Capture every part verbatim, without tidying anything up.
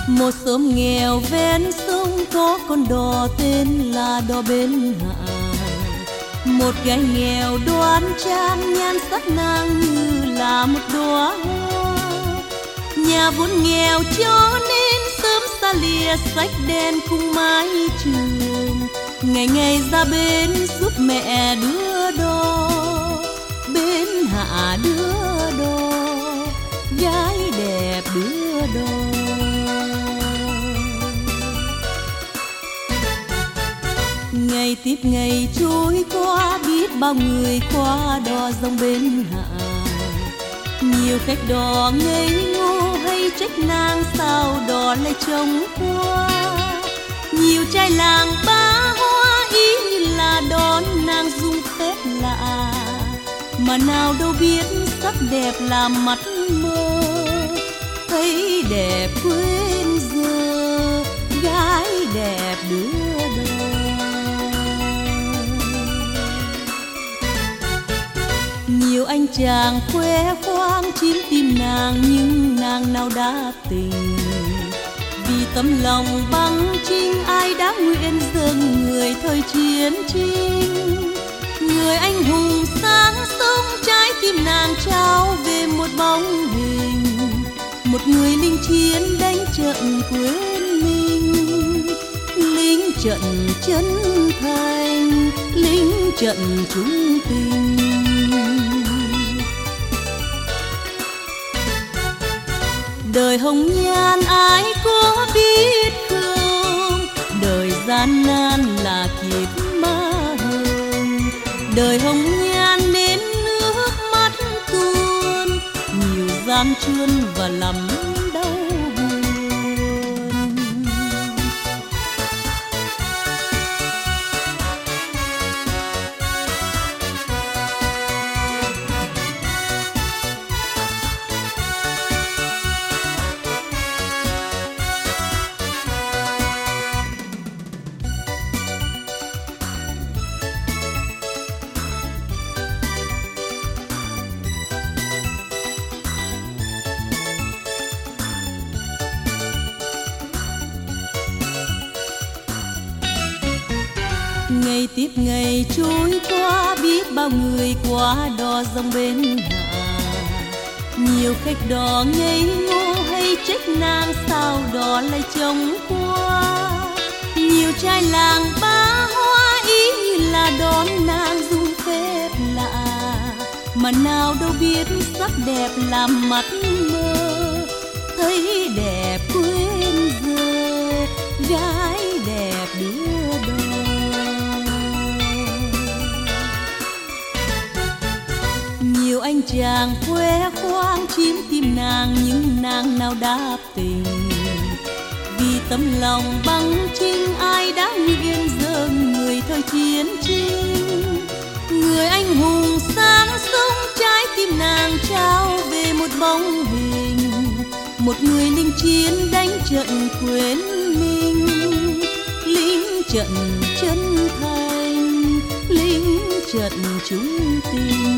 Một xóm nghèo ven sông có con đò tên là đò Bến Hạ. Một gái nghèo đoan trang nhan sắc nàng như là một đóa hoa. Nhà vốn nghèo cho nên sớm xa lìa sách đen cùng mái trường. Ngày ngày ra bến giúp mẹ đưa đò, Bến Hạ đưa đò, gái đẹp đưa đò. Ngày tiếp ngày trôi qua biết bao người qua đò dòng Bến Hạ. Nhiều khách đò ngây ngô hay trách nàng sao đò lại trông qua. Nhiều trai làng ba hoa ý như là đón nàng dung phép lạ, mà nào đâu biết sắc đẹp làm mắt mơ. Thấy đẹp quên giờ, gái đẹp đưa đò. Nhiều anh chàng khoe khoang chiếm tim nàng nhưng nàng nào đã tình. Vì tấm lòng bằng trinh ai đã nguyện dâng người thời chiến tranh. Người anh hùng sáng sông trái tim nàng trao về một bóng hình. Một người lính chiến đánh trận quên mình. Lính trận chân thành, lính trận trung tình. Đời hồng nhan ai có biết không, đời gian nan là kiếp ma hồng. Đời hồng nhan nên nước mắt tuôn, nhiều gian truân và lắm đau buồn. Ngày tiếp ngày trôi qua biết bao người qua đò dòng Bến Hạ. Nhiều khách đò ngây ngô hay trách nàng sao đò lại trông qua. Nhiều trai làng ba hoa ý như là đón nàng dung phép lạ, mà nào đâu biết sắc đẹp làm mắt mơ. Thấy đẹp quên giờ, gái đẹp đưa đò. Nhiều anh chàng khoe khoang chiếm tim nàng nhưng nàng nào đáp tình. Vì tấm lòng bằng trinh ai đã nguyện dâng người thời chiến tranh. Người anh hùng sáng sông trái tim nàng trao về một bóng hình. Một người lính chiến đánh trận quên mình. Lính trận chân thành, lính trận trung tình.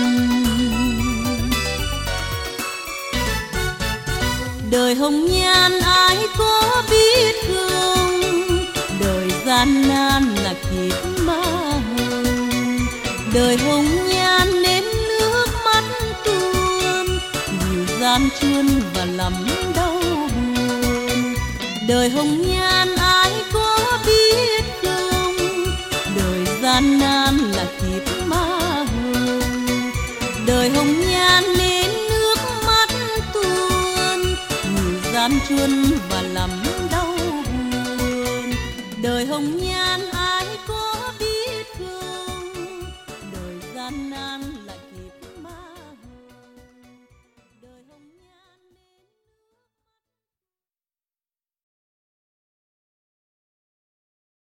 Đời hồng nhan ai có biết không, đời gian nan là kiếp ma hồng. Đời hồng nhan nên nước mắt tuôn, nhiều gian truân và lắm đau buồn. Đời hồng nhan ai có biết không, đời gian nan là kiếp ma hồng. Đời hồng nhan nên nước mắt tuôn, gian truân và lắm đau buồn. Đời hồng nhan